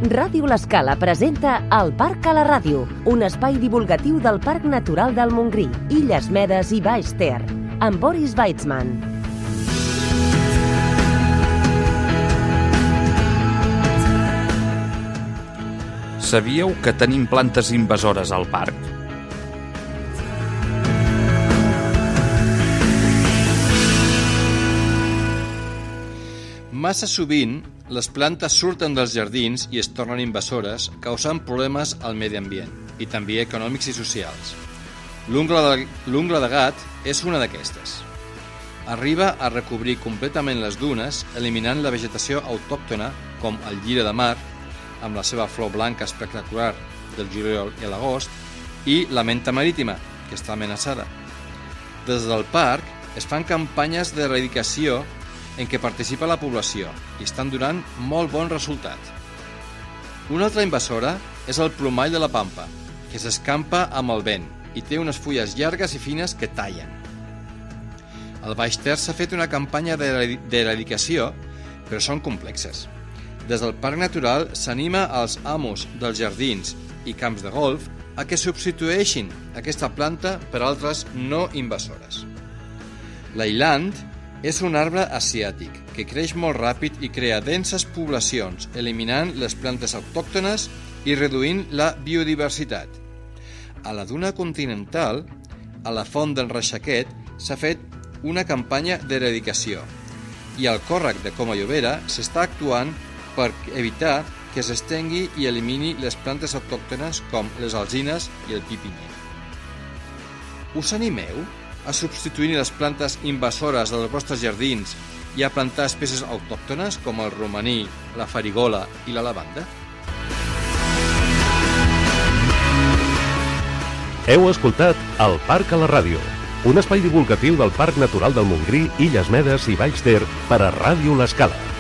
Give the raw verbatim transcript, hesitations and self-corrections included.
Ràdio L'Escala presenta El Parc a la Ràdio, un espai divulgatiu del Parc Natural del Montgrí, Illes Medes i Baix Ter, amb Boris Weitzman. Sabíeu que tenim plantes invasores al parc? Massa sovint, les plantes surten dels jardins i es tornen invasores, causant problemes al medi ambient i també econòmics i socials. L'ungla de, l'ungla de gat és una d'aquestes. Arriba a recobrir completament les dunes, eliminant la vegetació autòctona com el lliri de mar, amb la seva flor blanca espectacular del juliol i l'agost, i la menta marítima, que està amenaçada. Des del parc es fan campanyes d'erradicació en què participa la població i estan donant molt bon resultat. Una altra invasora és el plomall de la pampa, que s'escampa amb el vent i té unes fulles llargues i fines que tallen. Al Baix Ter s'ha fet una campanya d'eradicació, però són complexes. Des del Parc Natural s'anima als amos dels jardins i camps de golf a que substitueixin aquesta planta per altres no invasores. L'ailand és un arbre asiàtic que creix molt ràpid i crea denses poblacions, eliminant les plantes autòctones i reduint la biodiversitat. A la duna continental, a la font del Reixaquet, s'ha fet una campanya d'eradicació i al còrrec de Coma Llobera s'està actuant per evitar que s'estengui i elimini les plantes autòctones com les alzines i el pi pinyer. Us animeu a substituir les plantes invasores dels vostres jardins i a plantar espècies autòctones com el romaní, la farigola i la lavanda? Heu escoltat El Parc a la Ràdio, un espai divulgatiu del Parc Natural del Montgrí, Illes Medes i Baix Ter per a Ràdio L'Escala.